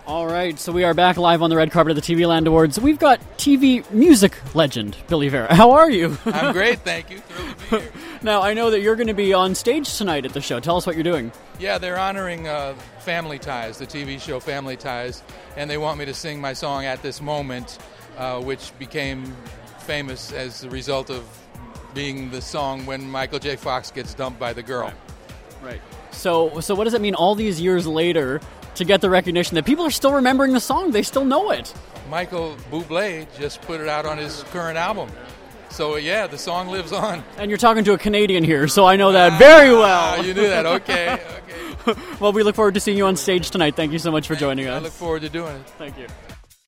All right, so we are back live on the red carpet of the TV Land Awards. We've got TV music legend Billy Vera. How are you? I'm great, thank you. Thrilled to be here. Now, I know that you're going to be on stage tonight at the show. Tell us what you're doing. Yeah, they're honoring Family Ties, the TV show Family Ties, and they want me to sing my song At This Moment, which became famous as a result of being the song when Michael J. Fox gets dumped by the girl. Right. So what does it mean all these years later to get the recognition that people are still remembering the song? They still know it. Michael Bublé just put it out on his current album. So, yeah, the song lives on. And you're talking to a Canadian here, so I know that very well. You knew that. Okay. Well, we look forward to seeing you on stage tonight. Thank you so much for joining us. I look forward to doing it. Thank you.